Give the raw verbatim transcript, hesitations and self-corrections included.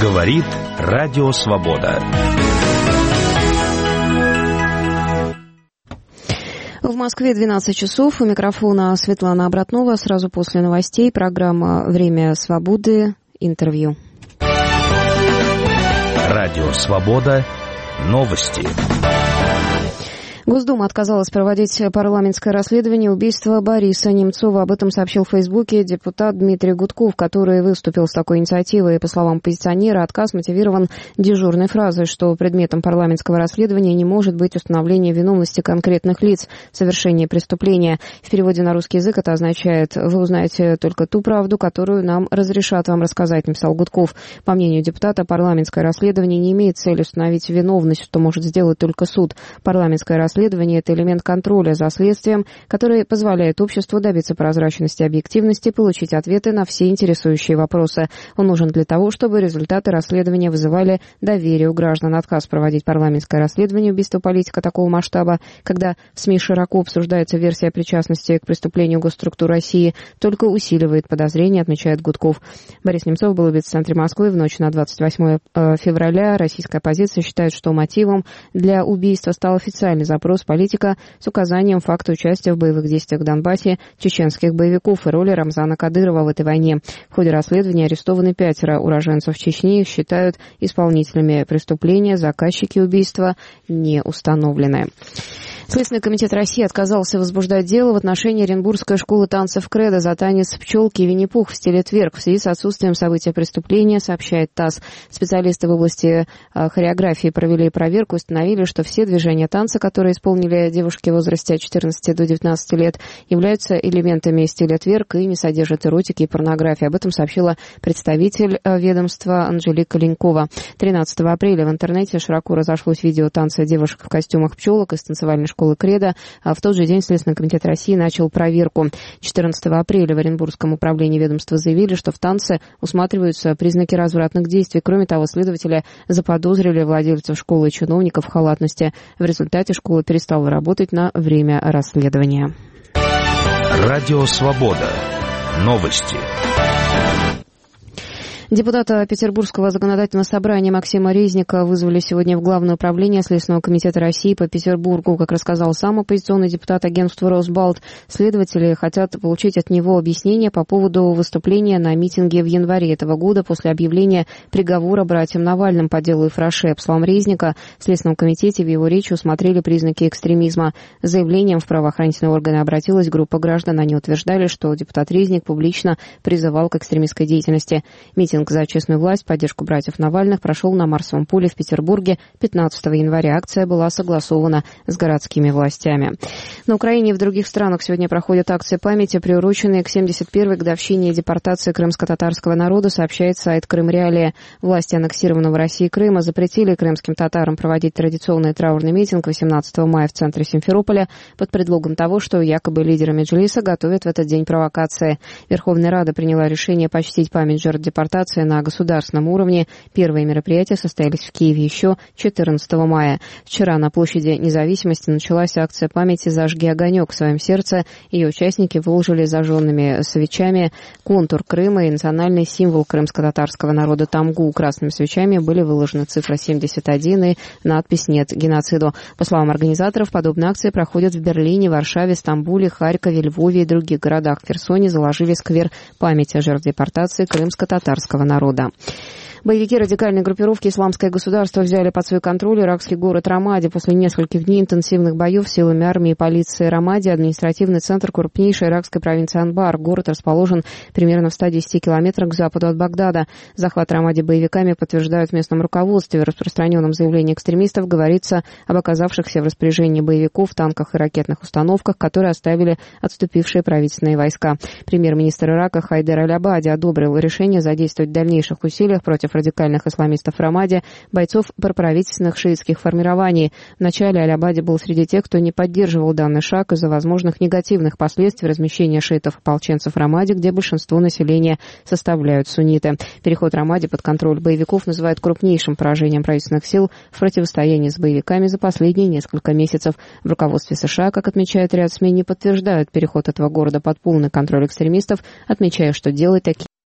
Говорит Радио Свобода. В Москве двенадцать часов. У микрофона Светлана Обратнова. Сразу после новостей программа «Время свободы». Интервью. Радио Свобода. Новости. Госдума отказалась проводить парламентское расследование убийства Бориса Немцова. Об этом сообщил в Фейсбуке депутат Дмитрий Гудков, который выступил с такой инициативой. По словам оппозиционера, отказ мотивирован дежурной фразой, что предметом парламентского расследования не может быть установление виновности конкретных лиц в совершении преступления. В переводе на русский язык это означает: «Вы узнаете только ту правду, которую нам разрешат вам рассказать», написал Гудков. По мнению депутата, парламентское расследование не имеет цели установить виновность, что может сделать только суд. Парламентское расследование Расследование – это элемент контроля за следствием, который позволяет обществу добиться прозрачности и объективности, получить ответы на все интересующие вопросы. Он нужен для того, чтобы результаты расследования вызывали доверие у граждан. Отказ проводить парламентское расследование убийства политика такого масштаба, когда в СМИ широко обсуждается версия причастности к преступлению госструктур России, только усиливает подозрения, отмечает Гудков. Борис Немцов был убит в центре Москвы в ночь на двадцать восьмое февраля. Российская оппозиция считает, что мотивом для убийства стал официальный запрос Вопрос политика с указанием факта участия в боевых действиях в Донбассе чеченских боевиков и роли Рамзана Кадырова в этой войне. В ходе расследования арестованы пятеро уроженцев Чечни. Их считают исполнителями преступления. Заказчики убийства не установлены. Следственный комитет России отказался возбуждать дело в отношении Оренбургской школы танцев «Кредо» за танец пчелки и Винни-Пух в стиле тверк в связи с отсутствием события преступления, сообщает ТАСС. Специалисты в области э, хореографии провели проверку и установили, что все движения танца, которые исполнили девушки в возрасте от четырнадцати до девятнадцати лет, являются элементами стиля тверк и не содержат эротики и порнографии. Об этом сообщила представитель э, ведомства Анжелика Ленькова. тринадцатого апреля в интернете широко разошлось видео танца девушек в костюмах пчелок из танцевальной школы «Кредо». В тот же день Следственный комитет России начал проверку. четырнадцатого апреля в Оренбургском управлении ведомства заявили, что в танце усматриваются признаки развратных действий. Кроме того, следователи заподозрили владельцев школы и чиновников в халатности. В результате школа перестала работать на время расследования. Радио Свобода. Новости. Депутата Петербургского законодательного собрания Максима Резника вызвали сегодня в Главное управление Следственного комитета России по Петербургу. Как рассказал сам оппозиционный депутат агентства «Росбалт», следователи хотят получить от него объяснение по поводу выступления на митинге в январе этого года после объявления приговора братьям Навальным по делу Ифраше. По словам Резника, в Следственном комитете в его речи усмотрели признаки экстремизма. С заявлением в правоохранительные органы обратилась группа граждан. Они утверждали, что депутат Резник публично призывал к экстремистской деятельности. Митинг за честную власть, поддержку братьев Навальных прошел на Марсовом поле в Петербурге пятнадцатого января. Акция была согласована с городскими властями. На Украине и в других странах сегодня проходят акции памяти, приуроченные к семьдесят первой годовщине депортации крымско-татарского народа, сообщает сайт Крым-Реалия. Власти аннексированного Россией Крыма запретили крымским татарам проводить традиционный траурный митинг восемнадцатого мая в центре Симферополя под предлогом того, что якобы лидеры Меджлиса готовят в этот день провокации. Верховная Рада приняла решение почтить память жертв депортации на государственном уровне. Первые мероприятия состоялись в Киеве еще четырнадцатого мая. Вчера на площади Независимости началась акция памяти «Зажги огонек в своем сердце». Ее участники выложили зажженными свечами контур Крыма и национальный символ крымско-татарского народа тамгу. Красными свечами были выложены цифра семьдесят один и надпись «Нет геноциду». По словам организаторов, подобные акции проходят в Берлине, Варшаве, Стамбуле, Харькове, Львове и других городах. В Херсоне заложили сквер памяти жертв депортации крымско-татарского народа. Боевики радикальной группировки «Исламское государство» взяли под свой контроль иракский город Рамади. После нескольких дней интенсивных боев силами армии и полиции Рамади, административный центр крупнейшей иракской провинции Анбар. Город расположен примерно в ста десяти километрах к западу от Багдада. Захват Рамади боевиками подтверждают в местном руководстве. В распространенном заявлении экстремистов говорится об оказавшихся в распоряжении боевиков танках и ракетных установках, которые оставили отступившие правительственные войска. Премьер-министр Ирака Хайдер Аль-Абади одобрил решение задействовать в дальнейших усилиях против радикальных исламистов в Рамаде бойцов проправительственных шиитских формирований. Вначале Аль-Абади был среди тех, кто не поддерживал данный шаг из-за возможных негативных последствий размещения шиитов-ополченцев в Рамаде, где большинство населения составляют сунниты. Переход Рамади под контроль боевиков называют крупнейшим поражением правительственных сил в противостоянии с боевиками за последние несколько месяцев. В руководстве США, как отмечает ряд СМИ, не подтверждают переход этого города под полный контроль экстремистов, отмечая, что делать такие